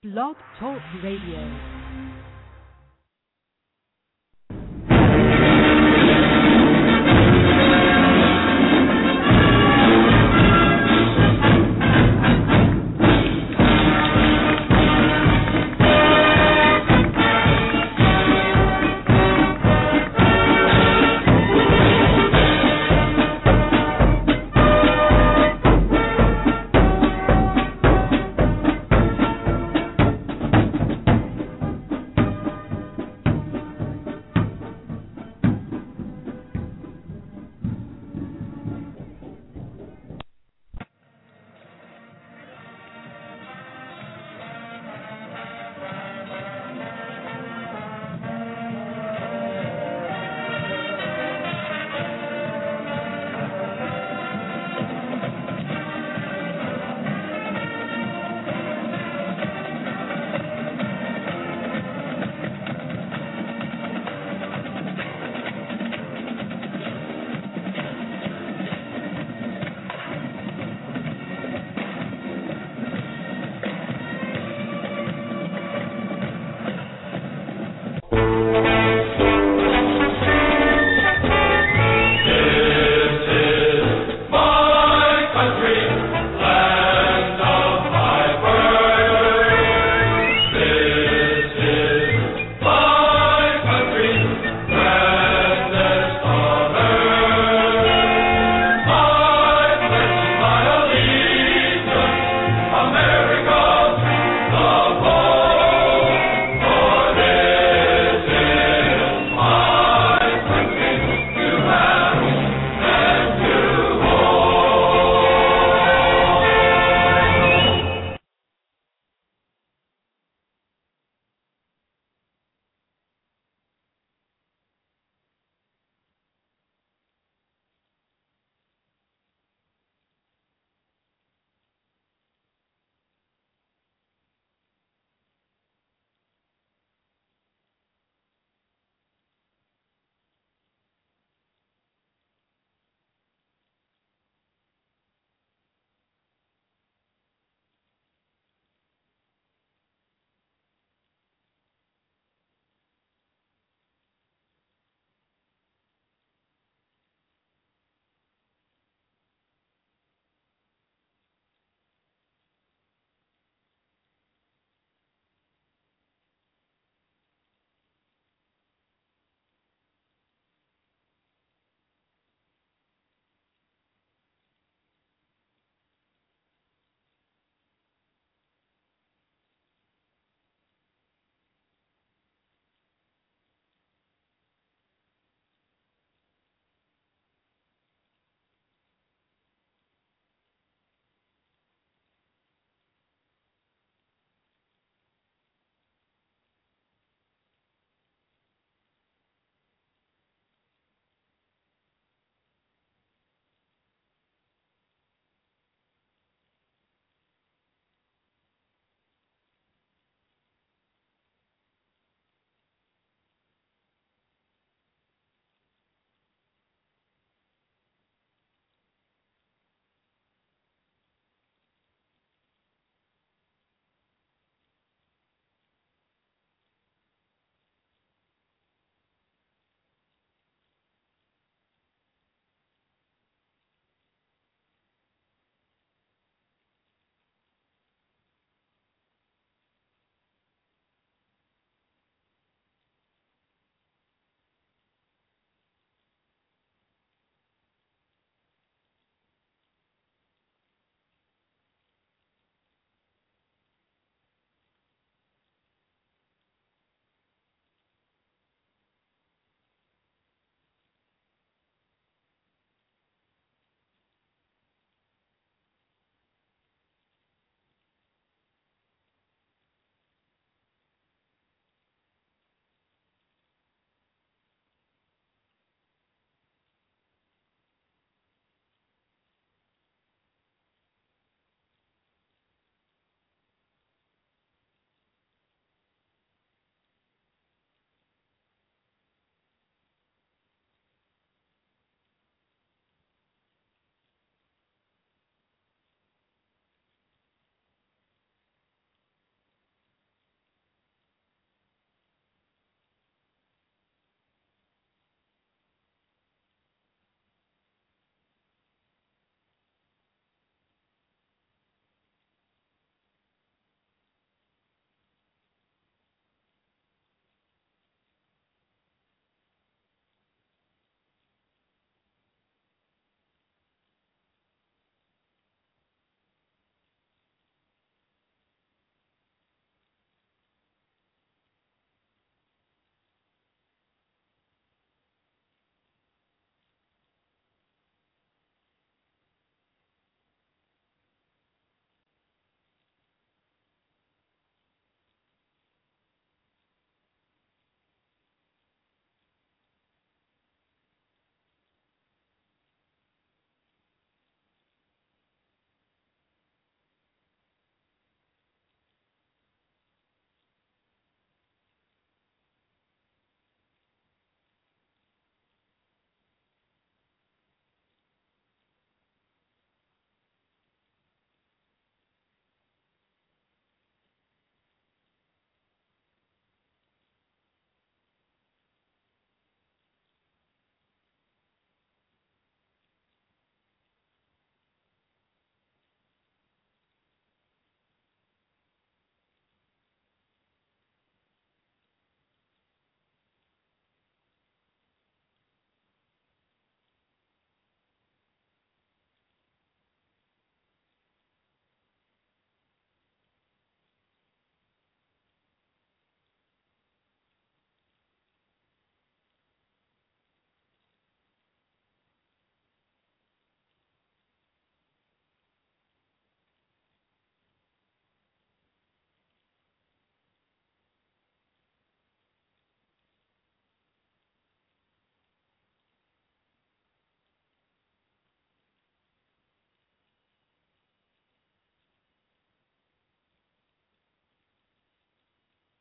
Blog Talk Radio.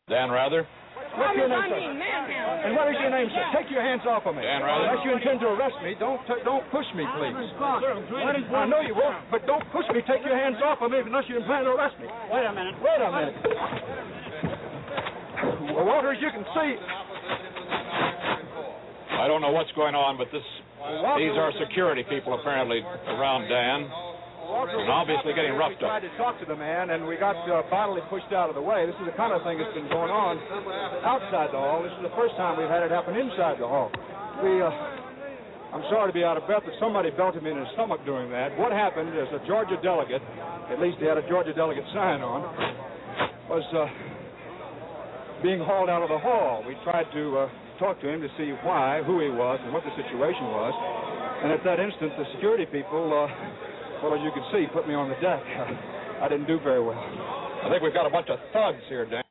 Dan Rather. What's your name, sir? And what is your name, sir? Take your hands off of me. Dan Rather. Unless you intend to arrest me, don't push me, please. I know you won't, but don't push me. Take your hands off of me unless you plan to arrest me. Wait a minute. Well, Walter, as you can see... I don't know what's going on, but these are security people apparently around Dan. And obviously getting roughed up. We tried to talk to the man, and we got bodily pushed out of the way. This is the kind of thing that's been going on outside the hall. This is the first time we've had it happen inside the hall. I'm sorry to be out of breath, but somebody belted me in the stomach doing that. What happened is a Georgia delegate, at least he had a Georgia delegate sign on, was being hauled out of the hall. We tried to talk to him to see why, who he was, and what the situation was. And at that instant, the security people... well, as you can see, put me on the deck. I didn't do very well. I think we've got a bunch of thugs here, Dan.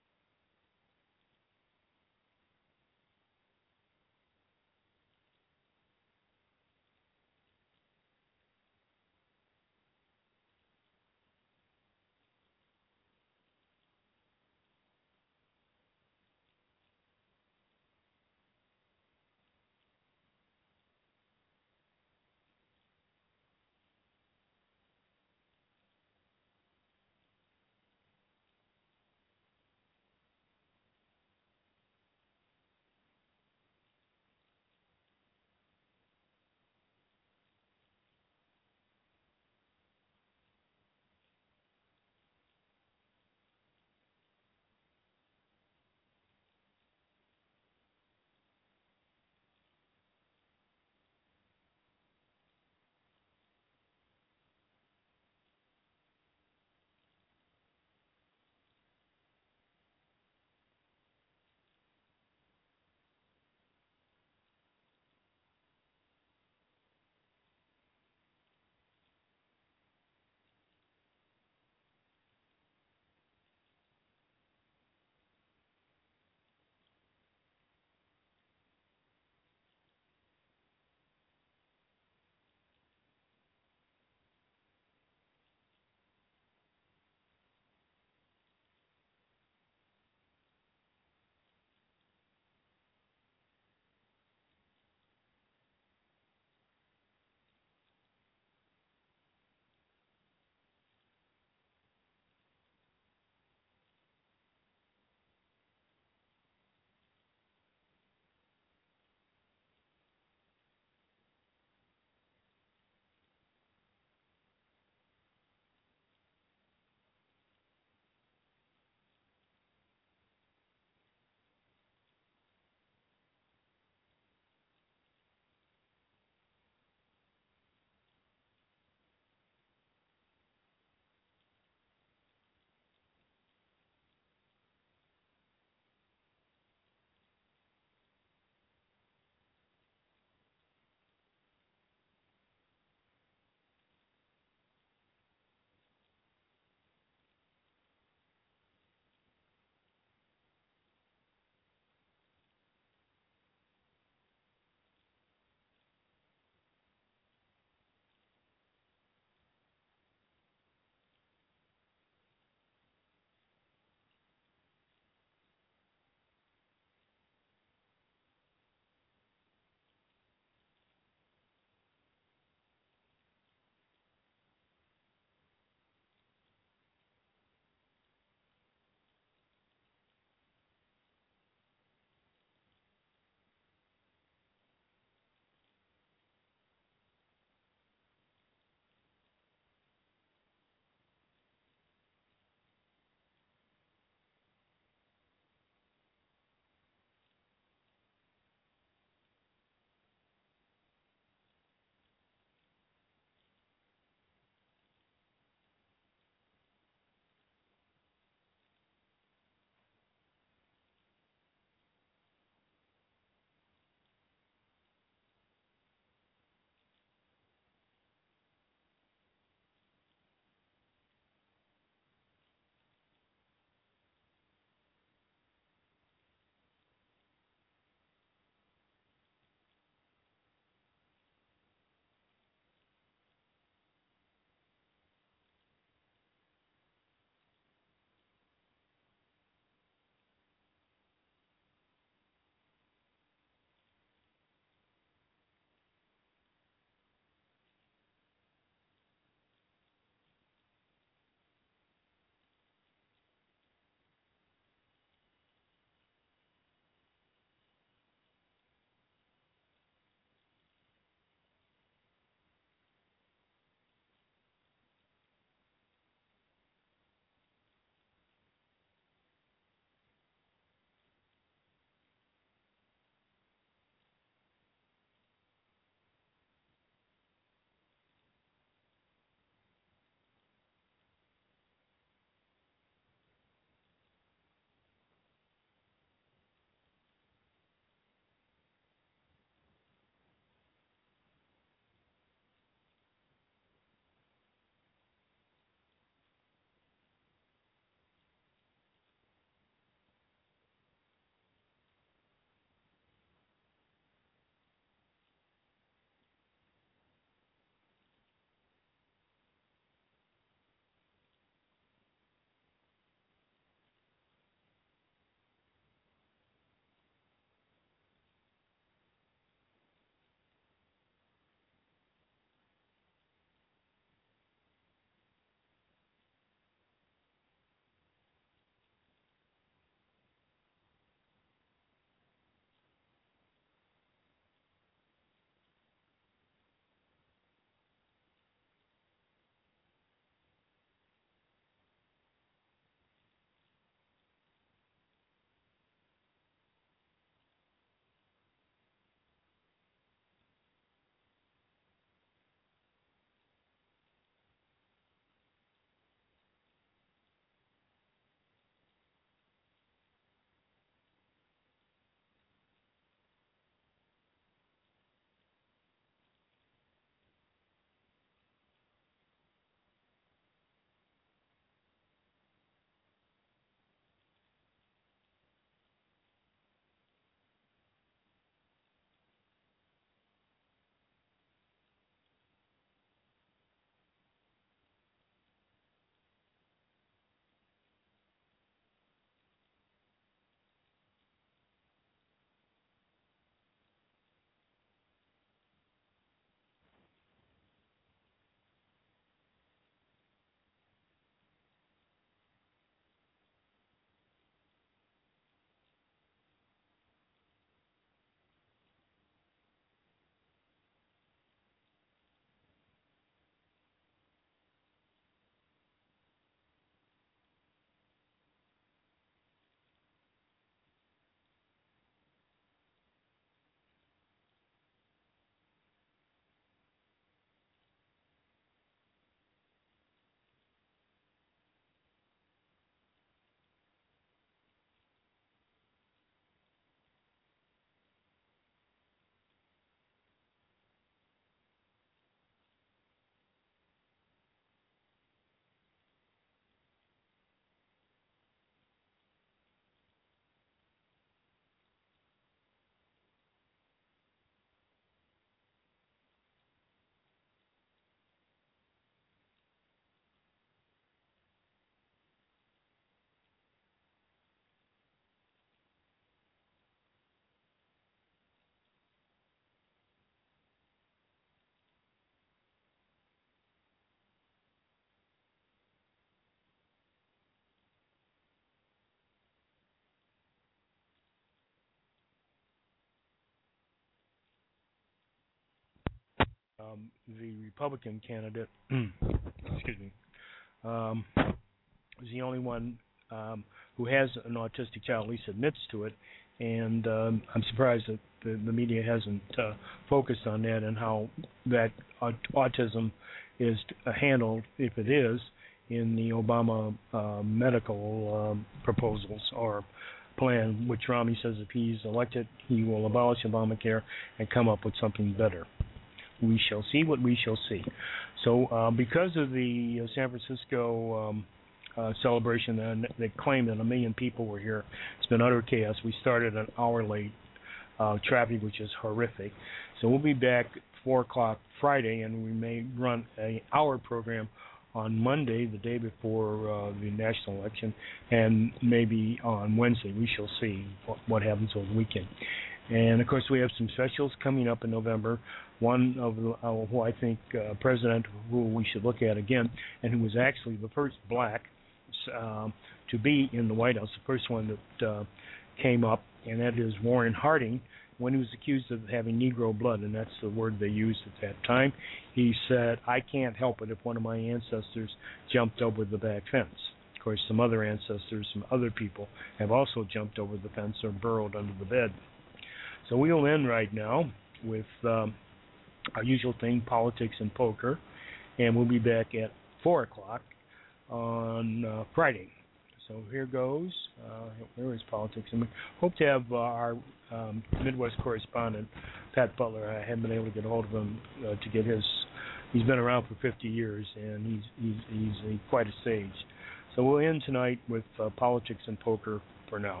the Republican candidate, excuse me, is the only one who has an autistic child, at least admits to it, and I'm surprised that the media hasn't focused on that and how that autism is handled, if it is, in the Obama medical proposals or plan, which Romney says if he's elected, he will abolish Obamacare and come up with something better. We shall see what we shall see. So because of the San Francisco celebration, and they claimed that 1 million people were here, it's been utter chaos. We started an hour late. Traffic, which is horrific. So we'll be back at 4 o'clock Friday, and we may run an hour program on Monday, the day before the national election, and maybe on Wednesday. We shall see what happens over the weekend. And, of course, we have some specials coming up in November. One of who I think president who we should look at again, and who was actually the first black to be in the White House, the first one that came up, and that is Warren Harding, when he was accused of having Negro blood, and that's the word they used at that time. He said, I can't help it if one of my ancestors jumped over the back fence. Of course, some other ancestors, some other people, have also jumped over the fence or burrowed under the bed. So we'll end right now with our usual thing, politics and poker, and we'll be back at 4 o'clock on Friday. So here goes. Where is politics? And we hope to have our Midwest correspondent, Pat Butler. I haven't been able to get a hold of him to get his. He's been around for 50 years, and he's quite a sage. So we'll end tonight with politics and poker for now.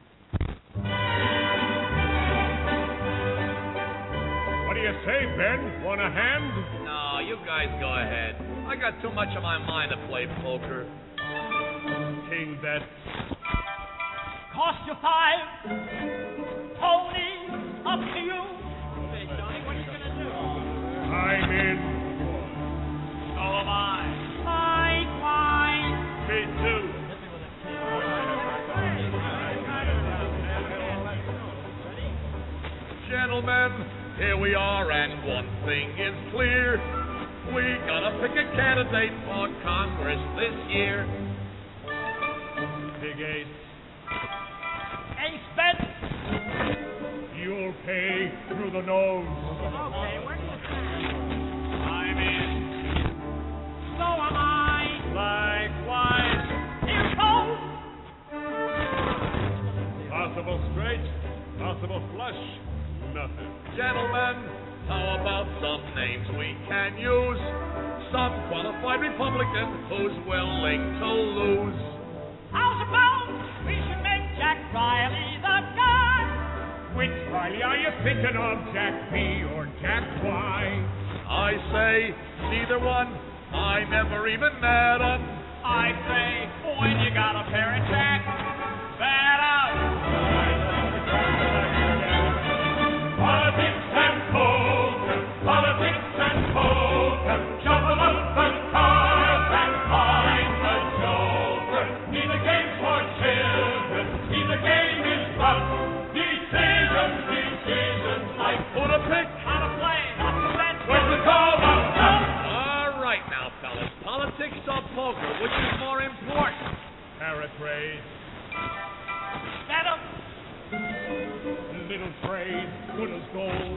What do you say, Ben? Want a hand? No, you guys go ahead. I got too much on my mind to play poker. King bet. Cost you 5. Tony, up to you. Hey, Tony, what are you gonna do? I'm in. So am I. Fine. Me too. Gentlemen, here we are, and one thing is clear. We gotta pick a candidate for Congress this year. Big ace. Ace bet. You'll pay through the nose. Okay, where do you stand? I'm in. So am I. Likewise. Here goes. Possible straight, possible flush, nothing. Gentlemen, how about some names we can use? Some qualified Republican who's willing to lose. How's about we should make Jack Riley the guy? Which Riley are you thinking of, Jack B or Jack Y? I say neither one. I never even met him. I say when you got a pair of Jack, bet out. Politics and poker, politics and poker, shuffle up the cards and find the joker. Neither game's for children, neither game is rough. Decisions like Who to pick? How to play, not to bet. when the call comes up. All right now, fellas. Politics or poker? Which is more important? Paraphrase, Bet 'em. little trade, good as gold.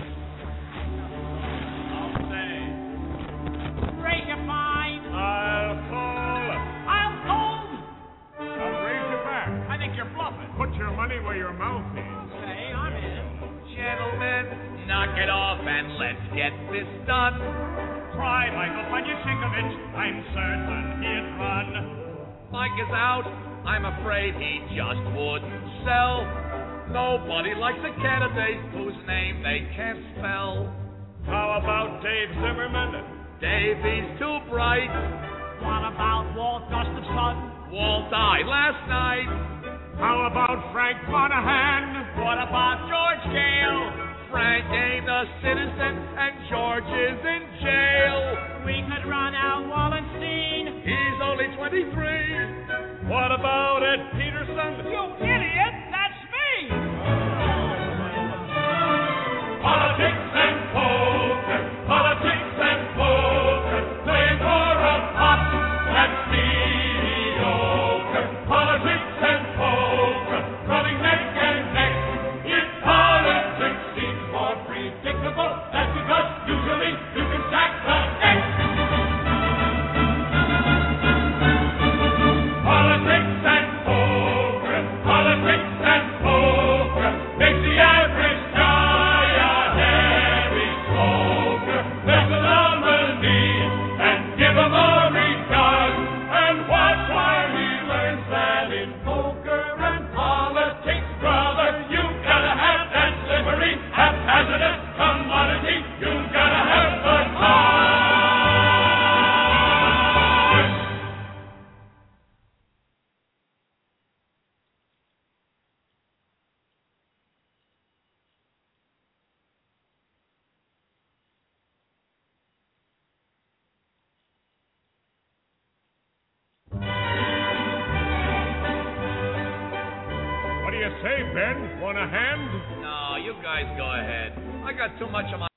I'll say. Raise your fine. I'll call. I'll hold. I'll raise you back. I think you're bluffing. Put your money where your mouth is. Okay, I'm in. Gentlemen, knock it off and let's get this done. Try Michael Panyasinkovich. I'm certain he'd run. Mike is out. I'm afraid he just wouldn't sell. Nobody likes a candidate whose name they can't spell. How about Dave Zimmerman? Davy's too bright. What about Walt Gustafson? Walt died last night. How about Frank Monahan? What about George Gale? Frank ain't a citizen and George is in jail. We could run out Wallenstein. He's only 23. What about Ed Peterson? You idiot! That's me! Politics and poker, politics Say, Ben, want a hand? No, you guys go ahead. I got too much of my